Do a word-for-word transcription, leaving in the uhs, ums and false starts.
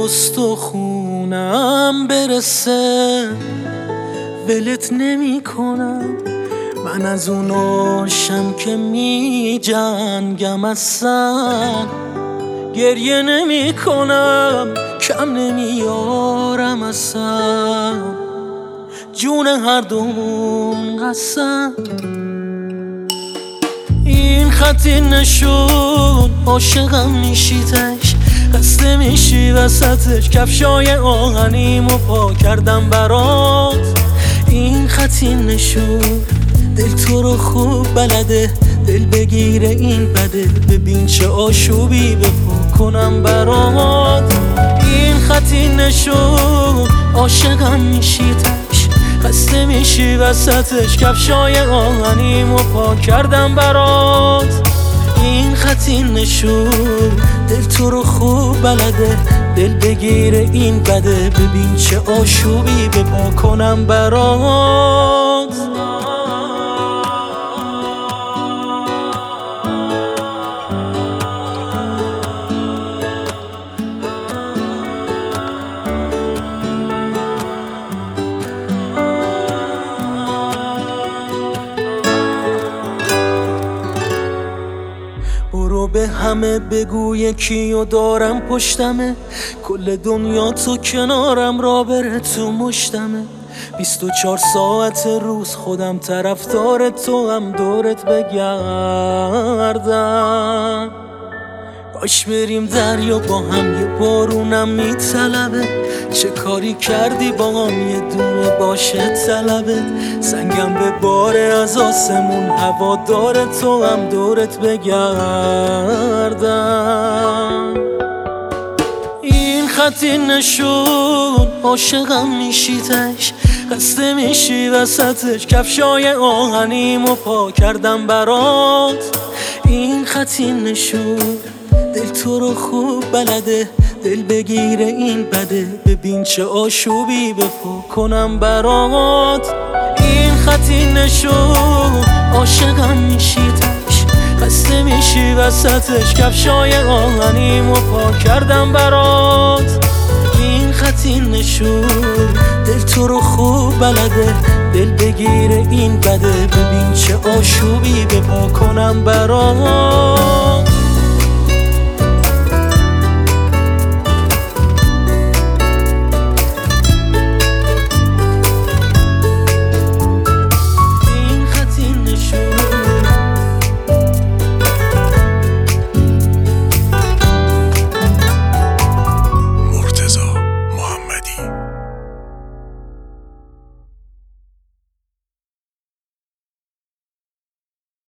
استخونم برسه ولت نمی کنم. من از اوناشم که می جنگم اصلا گریه نمی کنم، کم نمیارم اصلا جون هر دومون قسم. این خطی نشون عاشقم میشیتش، خسته میشی وسطش، کفشای آهنیمو پا کردم برات. این خطی نشون دل تو رو خوب بلده، دل بگیره این بده، ببین چه آشوبی به پا کنم برات. این خطی نشون عاشقم میشیتش، خسته میشی وسطش، کفشای آهنیمو پا کردم برات. این خطی نشون دل تو رو خوب بلده، دل بگیره این بده، ببین چه آشوبی به پا کنم برات. برو به همه بگو یکیو دارم پشتمه، کل دنیا تو کنارم را بره تو مشتمه. بیست و چهار ساعت روز خودم طرفدار تو هم دورت بگردم. باش بریم دریا با هم، یه بارونم میطلبه، چه کاری کردی با هم یه دونه باشه طلبت. سنگم به باره از آسمون، هوا داره تو هم دورت بگردم. این خطی نشون عاشقم میشیتش، خسته میشی وسطش، کفشای آهنیمو پا کردم برات. این خطی نشون دل تو رو خوب بلده، دل بگیره این بده، ببین چه آشوبی به پا کنم برات. این خطی نشون عاشقم میشیتش، خسته میشی وسطش، کفشای آهنیمو پا کردم برات. این خطی نشون دل تو رو خوب بلده، دل بگیره این بده، ببین چه آشوبی به پا کنم برات.